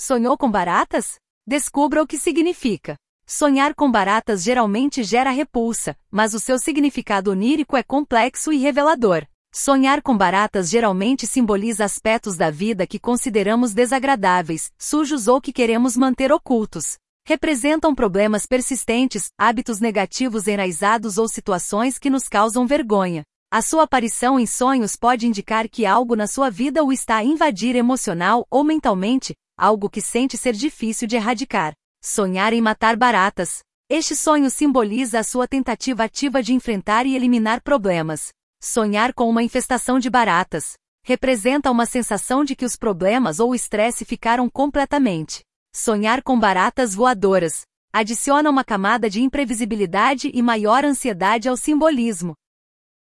Sonhou com baratas? Descubra o que significa. Sonhar com baratas geralmente gera repulsa, mas o seu significado onírico é complexo e revelador. Sonhar com baratas geralmente simboliza aspectos da vida que consideramos desagradáveis, sujos ou que queremos manter ocultos. Representam problemas persistentes, hábitos negativos enraizados ou situações que nos causam vergonha. A sua aparição em sonhos pode indicar que algo na sua vida o está a invadir emocional ou mentalmente, algo que sente ser difícil de erradicar. Sonhar em matar baratas. Este sonho simboliza a sua tentativa ativa de enfrentar e eliminar problemas. Sonhar com uma infestação de baratas. Representa uma sensação de que os problemas ou o estresse ficaram completamente. Sonhar com baratas voadoras. Adiciona uma camada de imprevisibilidade e maior ansiedade ao simbolismo.